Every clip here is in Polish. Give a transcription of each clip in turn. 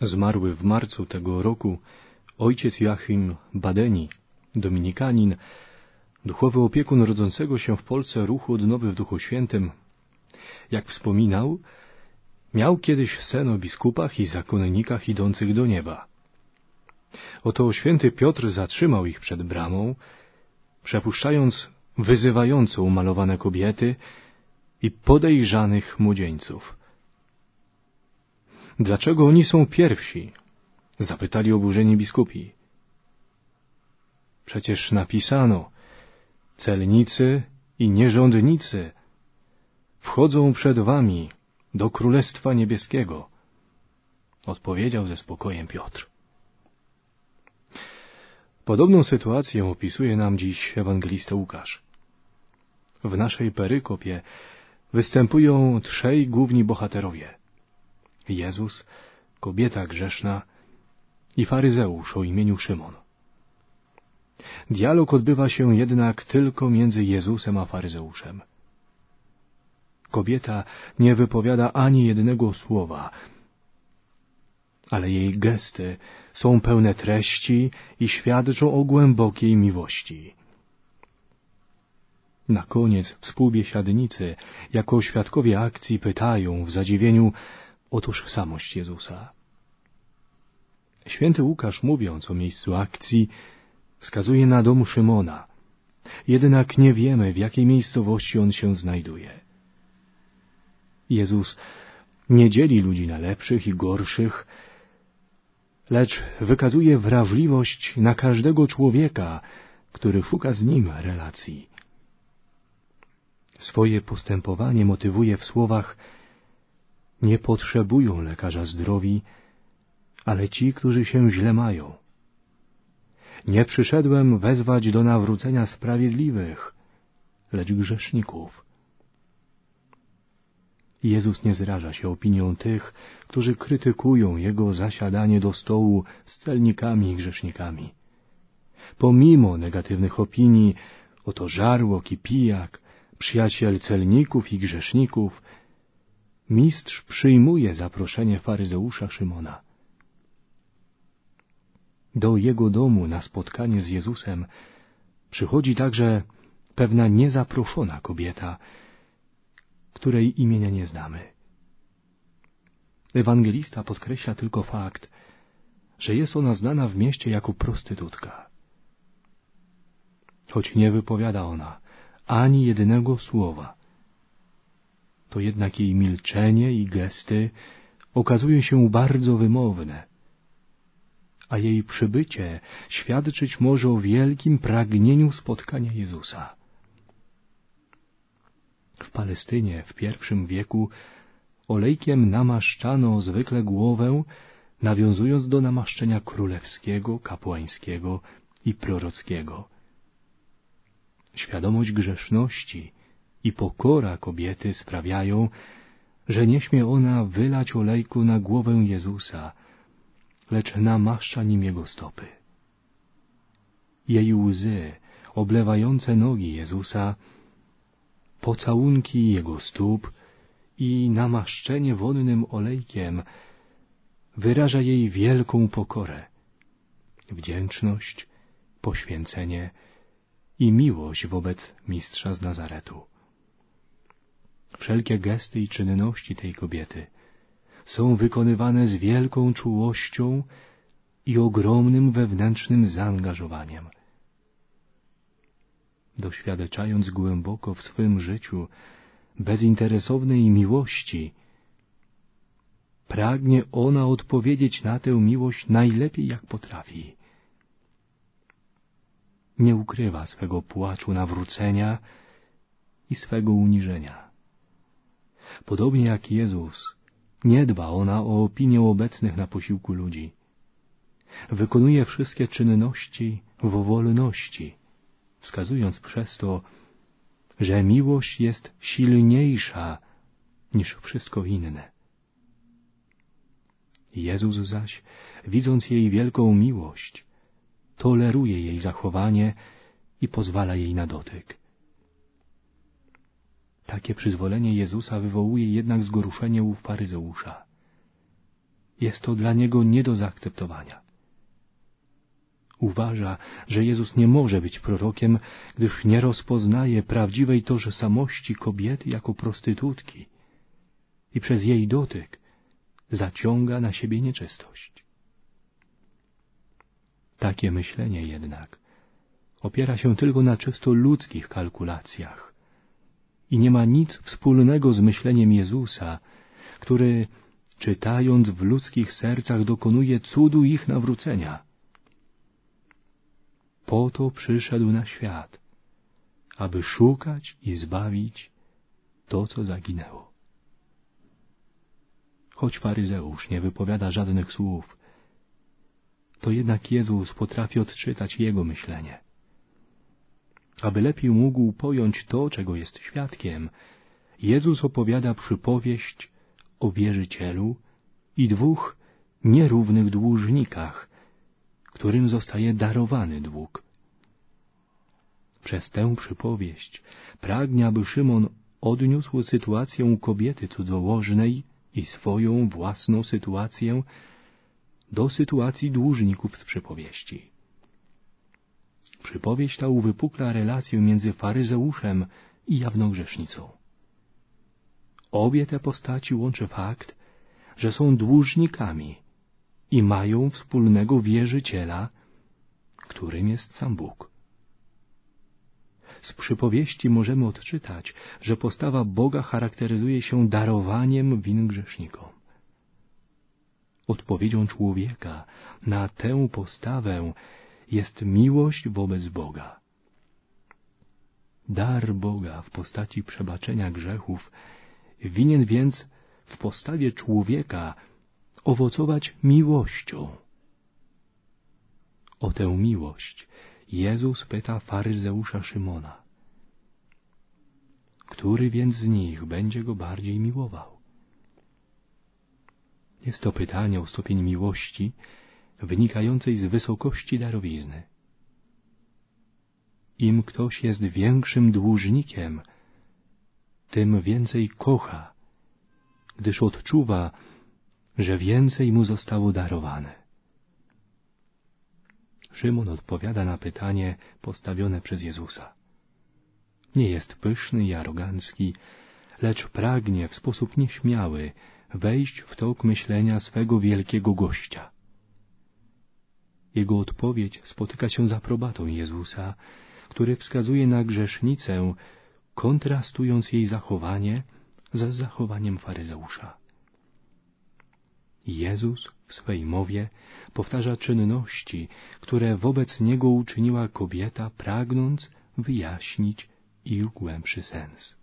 Zmarły w marcu tego roku ojciec Joachim Badeni, dominikanin, duchowy opiekun rodzącego się w Polsce ruchu Odnowy w Duchu Świętym, jak wspominał, miał kiedyś sen o biskupach i zakonnikach idących do nieba. Oto święty Piotr zatrzymał ich przed bramą, przepuszczając wyzywająco umalowane kobiety i podejrzanych młodzieńców. Dlaczego oni są pierwsi? Zapytali oburzeni biskupi. Przecież napisano, celnicy i nierządnicy wchodzą przed wami do Królestwa Niebieskiego, odpowiedział ze spokojem Piotr. Podobną sytuację opisuje nam dziś ewangelista Łukasz. W naszej perykopie występują trzej główni bohaterowie. Jezus, kobieta grzeszna i faryzeusz o imieniu Szymon. Dialog odbywa się jednak tylko między Jezusem a faryzeuszem. Kobieta nie wypowiada ani jednego słowa, ale jej gesty są pełne treści i świadczą o głębokiej miłości. Na koniec współbiesiadnicy, jako świadkowie akcji, pytają w zadziwieniu o tożsamość Jezusa. Święty Łukasz, mówiąc o miejscu akcji, wskazuje na dom Szymona, jednak nie wiemy, w jakiej miejscowości on się znajduje. Jezus nie dzieli ludzi na lepszych i gorszych, lecz wykazuje wrażliwość na każdego człowieka, który szuka z nim relacji. Swoje postępowanie motywuje w słowach: nie potrzebują lekarza zdrowi, ale ci, którzy się źle mają. Nie przyszedłem wezwać do nawrócenia sprawiedliwych, lecz grzeszników. Jezus nie zraża się opinią tych, którzy krytykują Jego zasiadanie do stołu z celnikami i grzesznikami. Pomimo negatywnych opinii, oto żarłok i pijak, przyjaciel celników i grzeszników, mistrz przyjmuje zaproszenie faryzeusza Szymona. Do jego domu na spotkanie z Jezusem przychodzi także pewna niezaproszona kobieta, której imienia nie znamy. Ewangelista podkreśla tylko fakt, że jest ona znana w mieście jako prostytutka. Choć nie wypowiada ona ani jednego słowa, to jednak jej milczenie i gesty okazują się bardzo wymowne, a jej przybycie świadczyć może o wielkim pragnieniu spotkania Jezusa. W Palestynie w I wieku olejkiem namaszczano zwykle głowę, nawiązując do namaszczenia królewskiego, kapłańskiego i prorockiego. Świadomość grzeszności i pokora kobiety sprawiają, że nie śmie ona wylać olejku na głowę Jezusa, lecz namaszcza nim Jego stopy. Jej łzy oblewające nogi Jezusa, pocałunki Jego stóp i namaszczenie wonnym olejkiem wyraża jej wielką pokorę, wdzięczność, poświęcenie i miłość wobec Mistrza z Nazaretu. Wszelkie gesty i czynności tej kobiety są wykonywane z wielką czułością i ogromnym wewnętrznym zaangażowaniem. Doświadczając głęboko w swym życiu bezinteresownej miłości, pragnie ona odpowiedzieć na tę miłość najlepiej jak potrafi. Nie ukrywa swego płaczu nawrócenia i swego uniżenia. Podobnie jak Jezus, nie dba ona o opinię obecnych na posiłku ludzi. Wykonuje wszystkie czynności w wolności, wskazując przez to, że miłość jest silniejsza niż wszystko inne. Jezus zaś, widząc jej wielką miłość, toleruje jej zachowanie i pozwala jej na dotyk. Takie przyzwolenie Jezusa wywołuje jednak zgorszenie u faryzeusza. jest to dla niego nie do zaakceptowania. Uważa, że Jezus nie może być prorokiem, gdyż nie rozpoznaje prawdziwej tożsamości kobiety jako prostytutki i przez jej dotyk zaciąga na siebie nieczystość. Takie myślenie jednak opiera się tylko na czysto ludzkich kalkulacjach i nie ma nic wspólnego z myśleniem Jezusa, który, czytając w ludzkich sercach, dokonuje cudu ich nawrócenia. Po to przyszedł na świat, aby szukać i zbawić to, co zaginęło. Choć faryzeusz nie wypowiada żadnych słów, to jednak Jezus potrafi odczytać jego myślenie. Aby lepiej mógł pojąć to, czego jest świadkiem, Jezus opowiada przypowieść o wierzycielu i dwóch nierównych dłużnikach, którym zostaje darowany dług. Przez tę przypowieść pragnie, aby Szymon odniósł sytuację kobiety cudzołożnej i swoją własną sytuację do sytuacji dłużników z przypowieści. Przypowieść ta uwypukla relację między faryzeuszem i jawną grzesznicą. Obie te postaci łączy fakt, że są dłużnikami i mają wspólnego wierzyciela, którym jest sam Bóg. Z przypowieści możemy odczytać, że postawa Boga charakteryzuje się darowaniem win grzesznikom. Odpowiedzią człowieka na tę postawę jest miłość wobec Boga. Dar Boga w postaci przebaczenia grzechów winien więc w postawie człowieka owocować miłością. O tę miłość Jezus pyta faryzeusza Szymona. Który więc z nich będzie go bardziej miłował? Jest to pytanie o stopień miłości wynikającej z wysokości darowizny. Im ktoś jest większym dłużnikiem, tym więcej kocha, gdyż odczuwa, że więcej mu zostało darowane. Szymon odpowiada na pytanie postawione przez Jezusa. Nie jest pyszny i arogancki, lecz pragnie w sposób nieśmiały wejść w tok myślenia swego wielkiego gościa. Jego odpowiedź spotyka się z aprobatą Jezusa, który wskazuje na grzesznicę, kontrastując jej zachowanie z zachowaniem faryzeusza. Jezus w swej mowie powtarza czynności, które wobec niego uczyniła kobieta, pragnąc wyjaśnić ich głębszy sens.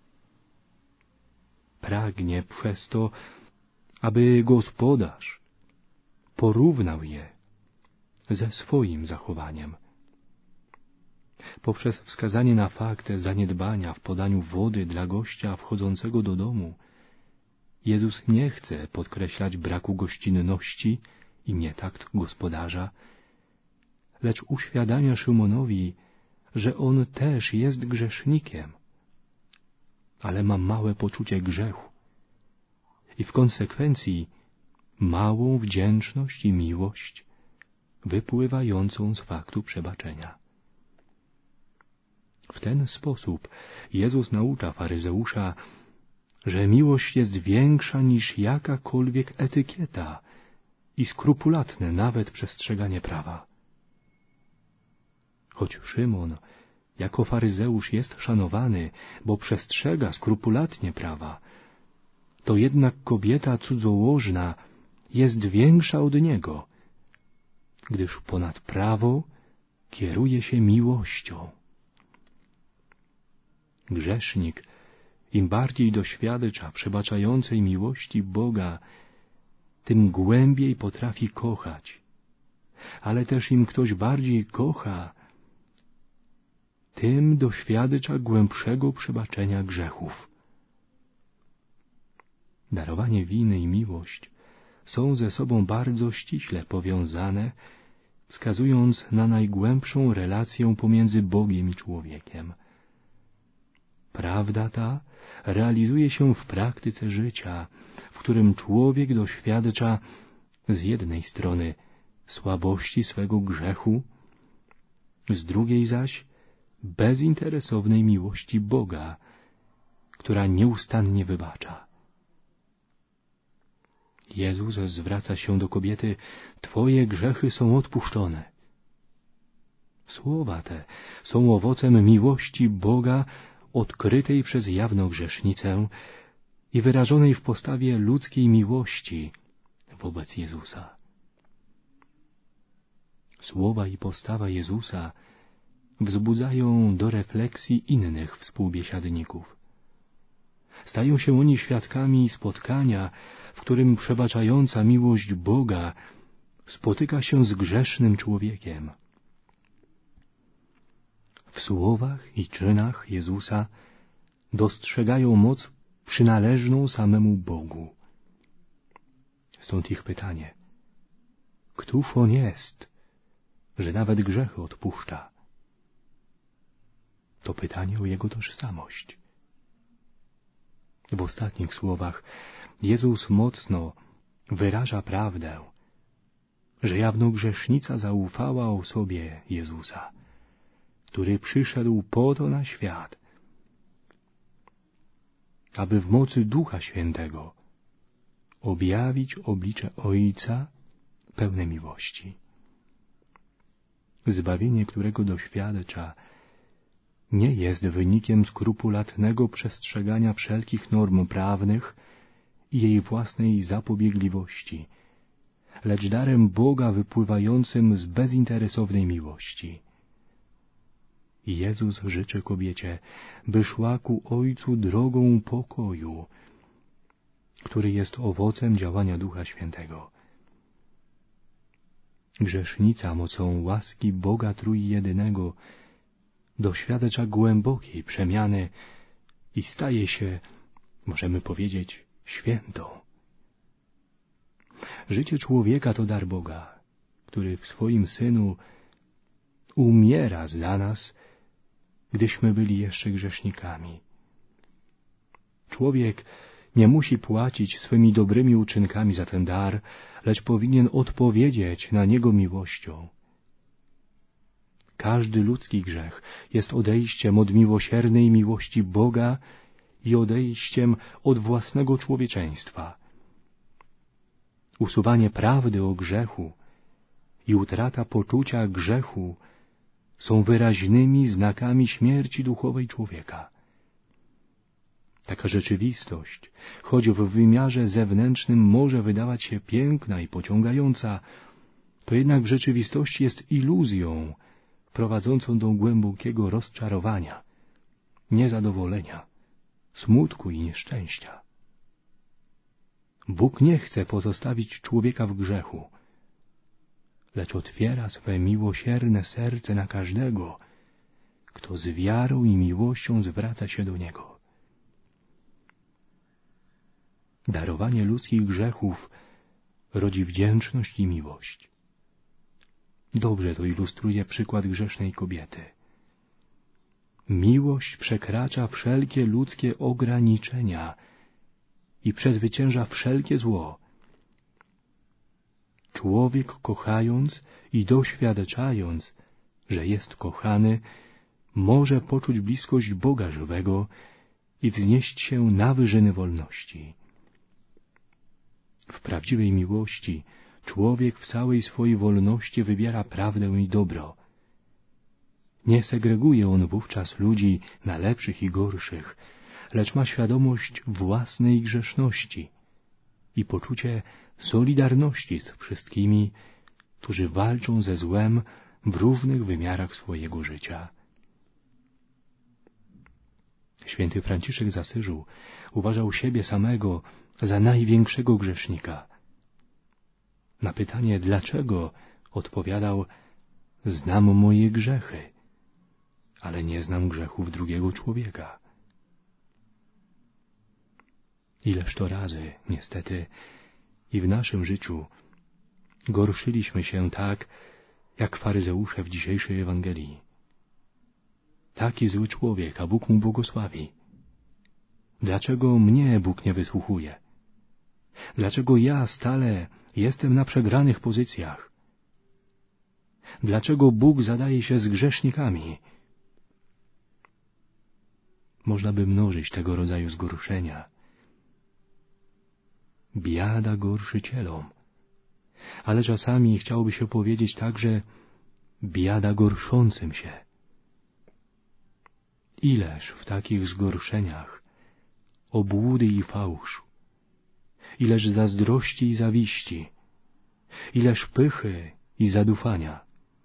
Pragnie przez to, aby gospodarz porównał je ze swoim zachowaniem. Poprzez wskazanie na fakt zaniedbania w podaniu wody dla gościa wchodzącego do domu, Jezus nie chce podkreślać braku gościnności i nietakt gospodarza, lecz uświadamia Szymonowi, że on też jest grzesznikiem, ale ma małe poczucie grzechu i w konsekwencji małą wdzięczność i miłość wypływającą z faktu przebaczenia. W ten sposób Jezus naucza faryzeusza, że miłość jest większa niż jakakolwiek etykieta i skrupulatne nawet przestrzeganie prawa. Choć Szymon jako faryzeusz jest szanowany, bo przestrzega skrupulatnie prawa, to jednak kobieta cudzołożna jest większa od niego, gdyż ponad prawo kieruje się miłością. Grzesznik im bardziej doświadcza przebaczającej miłości Boga, tym głębiej potrafi kochać. Ale też im ktoś bardziej kocha, tym doświadcza głębszego przebaczenia grzechów. Darowanie winy i miłość są ze sobą bardzo ściśle powiązane, wskazując na najgłębszą relację pomiędzy Bogiem i człowiekiem. Prawda ta realizuje się w praktyce życia, w którym człowiek doświadcza z jednej strony słabości swego grzechu, z drugiej zaś bezinteresownej miłości Boga, która nieustannie wybacza. Jezus zwraca się do kobiety: Twoje grzechy są odpuszczone. Słowa te są owocem miłości Boga odkrytej przez jawną grzesznicę i wyrażonej w postawie ludzkiej miłości wobec Jezusa. Słowa i postawa Jezusa wzbudzają do refleksji innych współbiesiadników. Stają się oni świadkami spotkania, w którym przebaczająca miłość Boga spotyka się z grzesznym człowiekiem. W słowach i czynach Jezusa dostrzegają moc przynależną samemu Bogu. Stąd ich pytanie: Któż On jest, że nawet grzechy odpuszcza? To pytanie o Jego tożsamość. W ostatnich słowach Jezus mocno wyraża prawdę, że jawnogrzesznica zaufała osobie Jezusa, który przyszedł po to na świat, aby w mocy Ducha Świętego objawić oblicze Ojca pełne miłości. Zbawienie, którego doświadcza, nie jest wynikiem skrupulatnego przestrzegania wszelkich norm prawnych i jej własnej zapobiegliwości, lecz darem Boga wypływającym z bezinteresownej miłości. Jezus życzy kobiecie, by szła ku Ojcu drogą pokoju, który jest owocem działania Ducha Świętego. Grzesznica mocą łaski Boga Trójjedynego doświadcza głębokiej przemiany i staje się, możemy powiedzieć, świętą. Życie człowieka to dar Boga, który w swoim Synu umiera za nas, gdyśmy byli jeszcze grzesznikami. Człowiek nie musi płacić swymi dobrymi uczynkami za ten dar, lecz powinien odpowiedzieć na niego miłością. Każdy ludzki grzech jest odejściem od miłosiernej miłości Boga i odejściem od własnego człowieczeństwa. Usuwanie prawdy o grzechu i utrata poczucia grzechu są wyraźnymi znakami śmierci duchowej człowieka. Taka rzeczywistość, choć w wymiarze zewnętrznym może wydawać się piękna i pociągająca, to jednak w rzeczywistości jest iluzją prowadzącą do głębokiego rozczarowania, niezadowolenia, smutku i nieszczęścia. Bóg nie chce pozostawić człowieka w grzechu, lecz otwiera swe miłosierne serce na każdego, kto z wiarą i miłością zwraca się do Niego. Darowanie ludzkich grzechów rodzi wdzięczność i miłość. Dobrze to ilustruje przykład grzesznej kobiety. Miłość przekracza wszelkie ludzkie ograniczenia i przezwycięża wszelkie zło. Człowiek, kochając i doświadczając, że jest kochany, może poczuć bliskość Boga żywego i wznieść się na wyżyny wolności. W prawdziwej miłości człowiek w całej swojej wolności wybiera prawdę i dobro. Nie segreguje on wówczas ludzi na lepszych i gorszych, lecz ma świadomość własnej grzeszności i poczucie solidarności z wszystkimi, którzy walczą ze złem w różnych wymiarach swojego życia. Święty Franciszek z Asyżu uważał siebie samego za największego grzesznika. Na pytanie dlaczego odpowiadał: znam moje grzechy, ale nie znam grzechów drugiego człowieka. Ileż to razy, niestety, i w naszym życiu gorszyliśmy się tak, jak faryzeusze w dzisiejszej Ewangelii. Taki zły człowiek, a Bóg mu błogosławi. Dlaczego mnie Bóg nie wysłuchuje? Dlaczego ja stale Jestem na przegranych pozycjach. Dlaczego Bóg zadaje się z grzesznikami? Można by mnożyć tego rodzaju zgorszenia. Biada gorszycielom. Ale czasami chciałoby się powiedzieć także biada gorszącym się. Ileż w takich zgorszeniach obłudy i fałszu, ileż zazdrości i zawiści, ileż pychy i zadufania.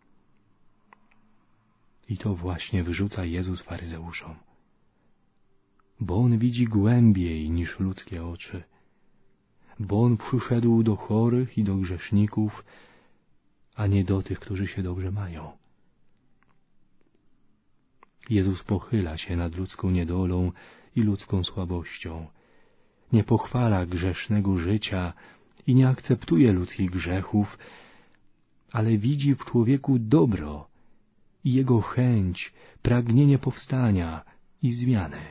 I to właśnie wyrzuca Jezus faryzeuszom. Bo On widzi głębiej niż ludzkie oczy. Bo On przyszedł do chorych i do grzeszników, a nie do tych, którzy się dobrze mają. Jezus pochyla się nad ludzką niedolą i ludzką słabością. Nie pochwala grzesznego życia i nie akceptuje ludzkich grzechów, ale widzi w człowieku dobro i jego chęć, pragnienie powstania i zmiany.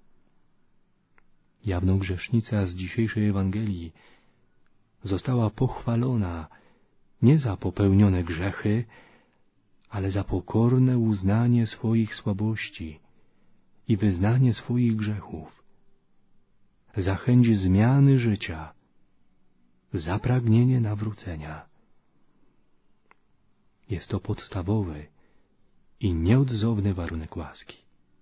Jawną grzesznica z dzisiejszej Ewangelii została pochwalona nie za popełnione grzechy, ale za pokorne uznanie swoich słabości i wyznanie swoich grzechów, za chęć zmiany życia, za pragnienie nawrócenia. Jest to podstawowy i nieodzowny warunek łaski.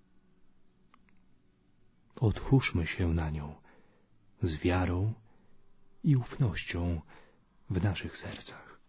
Otwórzmy się na nią z wiarą i ufnością w naszych sercach.